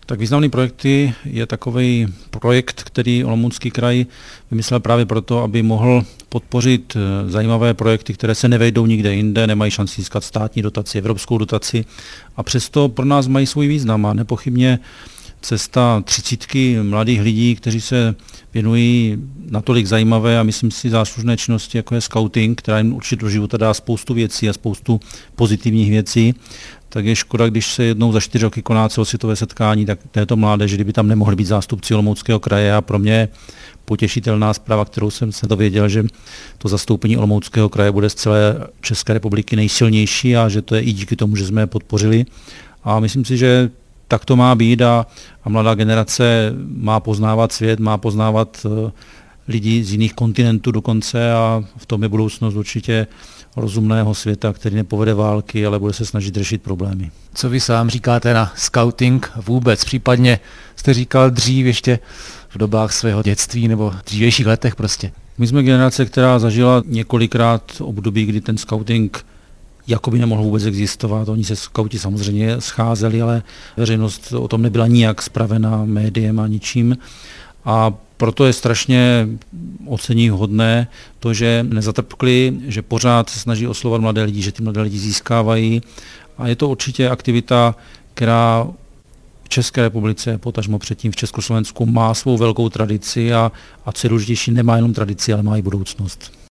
Tak Významný projekty je takový projekt, který Olomoucký kraj vymyslel právě proto, aby mohl podpořit zajímavé projekty, které se nevejdou nikde jinde, nemají šanci získat státní dotaci, evropskou dotaci a přesto pro nás mají svůj význam a nepochybně cesta 30 mladých lidí, kteří se věnují natolik zajímavé a myslím si záslužné činnosti, jako je skauting, která jim určitě do života dá spoustu věcí a spoustu pozitivních věcí, tak je škoda, když se jednou za 4 roky koná celosvětové setkání tak této mládeže, kdyby tam nemohli být zástupci Olomouckého kraje a pro mě potěšitelná zpráva, kterou jsem se dověděl, že to zastoupení Olomouckého kraje bude z celé České republiky nejsilnější a že to je i díky tomu, že jsme je podpořili. A myslím si, že tak to má být a mladá generace má poznávat svět, má poznávat lidi z jiných kontinentů dokonce a v tom je budoucnost určitě rozumného světa, který nepovede války, ale bude se snažit řešit problémy. Co vy sám říkáte na skauting vůbec? Případně jste říkal dřív ještě v dobách svého dětství nebo v dřívějších letech prostě. My jsme generace, která zažila několikrát období, kdy ten skauting jakoby nemohl vůbec existovat. Oni se skauti samozřejmě scházeli, ale veřejnost o tom nebyla nijak spravená médiem a ničím. A proto je strašně oceníhodné to, že nezatrpkli, že pořád se snaží oslovovat mladé lidi, že ty mladé lidi získávají. A je to určitě aktivita, která v České republice, potažmo předtím v Československu, má svou velkou tradici a co je důležitější, nemá jenom tradici, ale má i budoucnost.